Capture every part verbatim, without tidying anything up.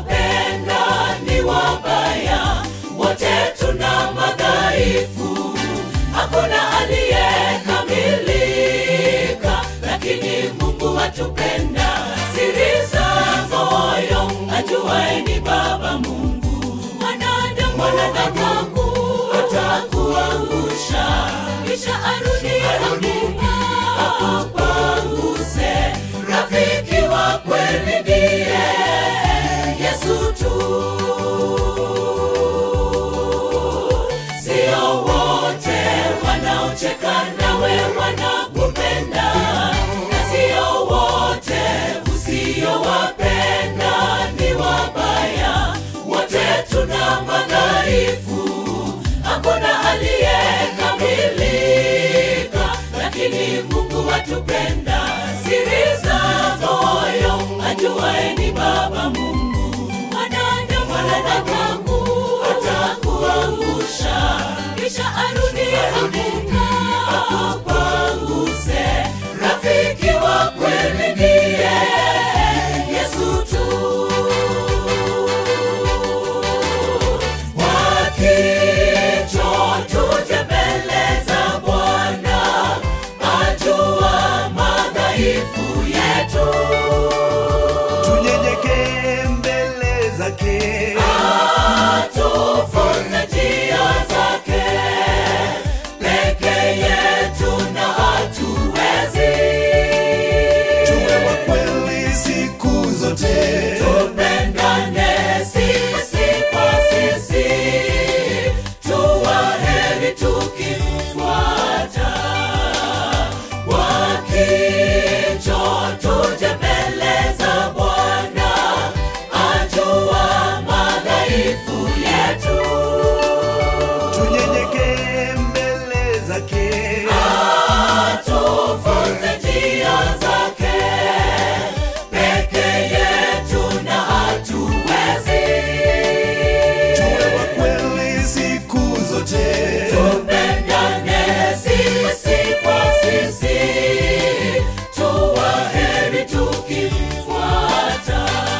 usiowapenda ni wabaya, wote tuna madhaifu, hakuna aliyekamilika, lakini Mungu atupenda. Siri za moyo ajuaye ni Baba Mungu. Mwanadamu atakuangusha, kisha arudi akupanguse. Rafiki wa kweli ndiye Yesu tu. Sio wote wanaocheka nawe wanakupenda, na sio wote usiowapenda ni wabaya, wote tuna madhaifu, hakuna aliyekamilika, lakini Mungu atupenda. Siri za moyo ajuaye ni Baba Mungu. Mwanadamu atakuangusha, kisha arudi akupanguse. Rafiki wa kweli ndiye Yesu tu. Wakicho tuje mbele za Bwana, ajua madhaifu yetu. Tunyenyekee mbele zake, atufunze njia zake, peke yetu na hatuwezi. tuwe wa kweli siku zote, Tupendane sisi kwa sisi, tuwaheri tukimfuata. Wakicho tuje mbele za Bwana, ajua madhaifu yetu. tunyenyekee mbele zake, Atufunze njia zake, peke yetu na hatuwezi. tuwe wa kweli siku zote, Tupendane sisi kwa sisi, tuwaheri tukimfuata.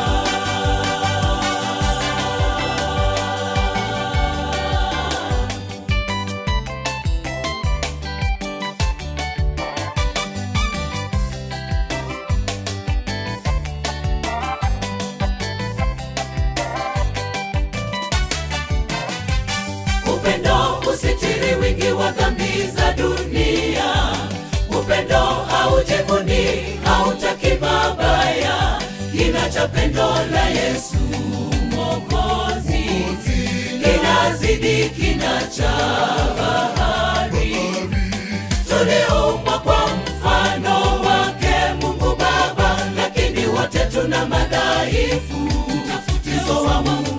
Upendo usitiri wingi wa dhambi za dunia. Upendo haujivuni, hautaki mabaya. Kina cha pendo la Yesu Mwokozi kinazidi kina cha bahari. Tuliumbwa kwa mfano wake Mungu Baba, lakini wote tuna madhaifu, tatizo wa Mungu.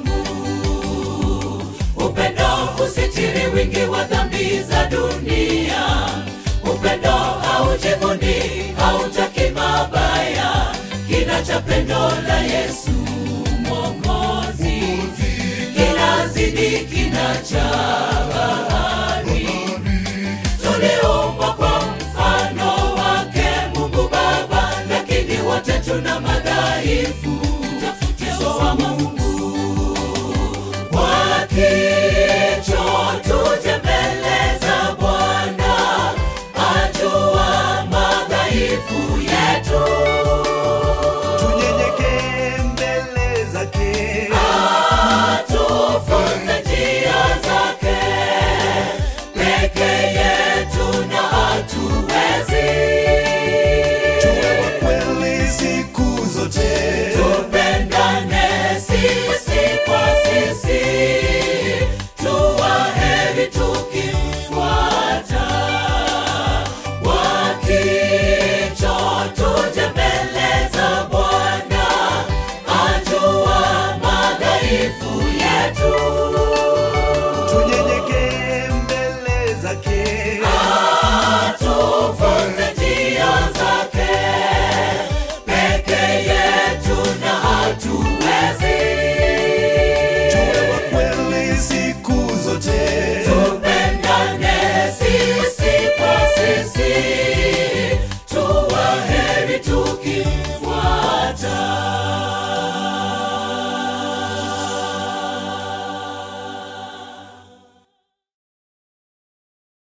Upendo usitiri wingi wa dhambi za dunia. Upendo haujivuni, hautaki mabaya. Kina cha pendo la Yesu